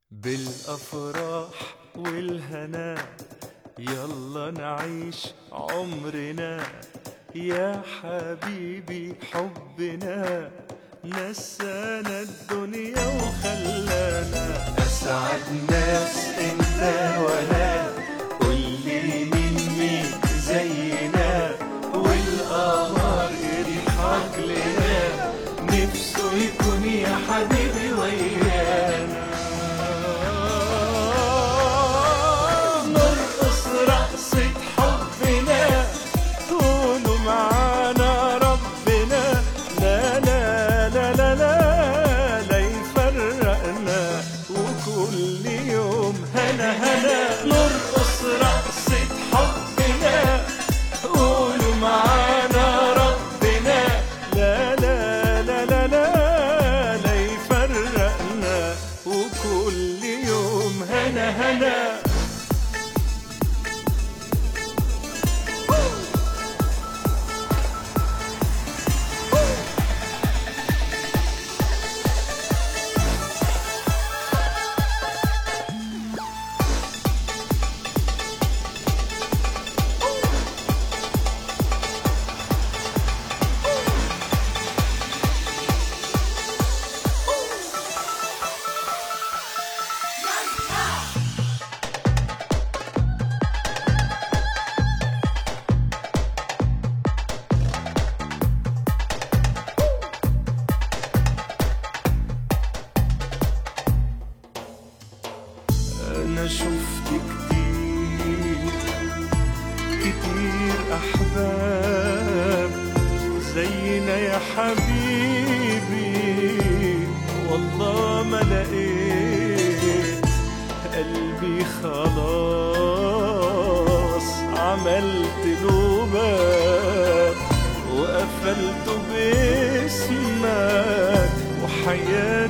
بالأفراح والهنا يلا نعيش عمرنا يا حبيبي، حبنا نسانا الدنيا وخلانا أسعد ناس انت وانا، قولي مين زينا والقمر يضحك لنا، نفسه يكون يا حبيبي ويانا. نرقص رقصة حبنا طولوا معانا ربنا، لا لا لا لا لا لا يفرقنا، وكل يوم هنا هنا. نرقص رقصة حبنا قولوا معانا ربنا، لا لا لا لا لا لا يفرقنا، وكل يوم هنا هنا. أنا شفت كتير كتير أحباب زينا يا حبيبي، والله ما لقيت قلبي خلاص عملت له باب وقفلته باسمك وحياتي